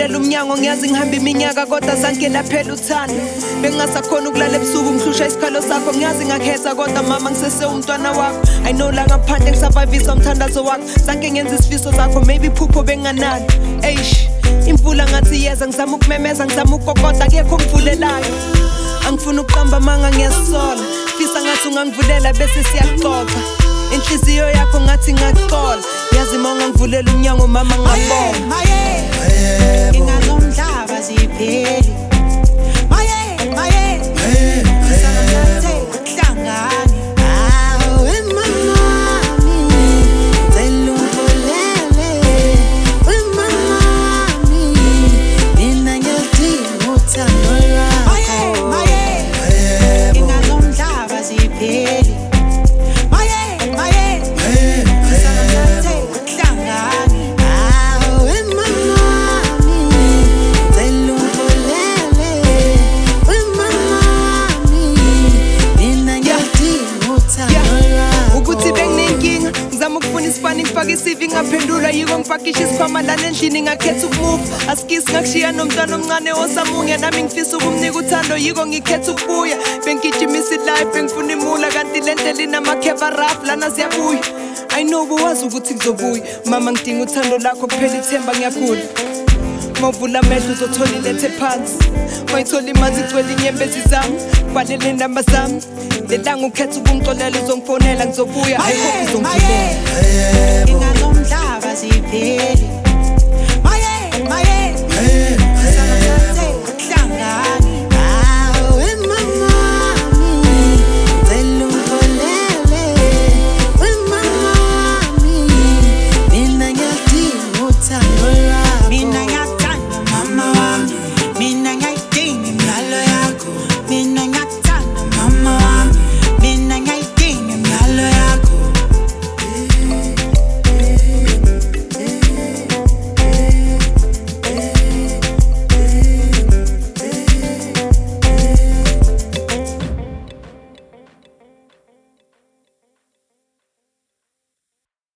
ungivulela umnyango ngiyazi ngihamba iminyaka kodwa zange laphela uthando bengingasakhona ukulala ebusuku ngihlusha isikhalo sakho ngiyazi ngakhetha kodwa mama ngisese umntwana wakho I know la ngaphandle ngisavavisa umthandazo wakho zange ngenza isifiso zakho maybe iphupho benganalo eish imvula ngathi yeza ngizama ukumemeza ngizama ukukokota akekho ngivulelayo angifuna ukuqamba manga ngiyasola fisa ngathi ungangivulela bese siyaxoxa inhliziyo yakho ngathi ngaxola yazi mawunga ngivulela umnyango mama ngabonga ingazomhlaba sipheli ngifake isivi ngaphendula yiko ngifakisha isikhwama lana endlini ngakhetha ukumove asikisi ngakushiya nomntwana omncane osamunye nami ngifisa ukumnika uthando yiko ngikhetha ukubuya bengigijimisa life bengifuna imula kanti le ndlela inamakheva rap lana siyabuya I know buwazi ukuthi kuzobuya mama ngidinga uthando lakho kuphela ithemba ngiyagula mawuvula amehlo uzothola ilethe phansi mayithola imanzi igcwele inyembezi zami kubalele indamba zami lelanga ukhetha ukungixolela uzongifonela ngizobuya I hope uzongivulela ingazomhlaba sipheli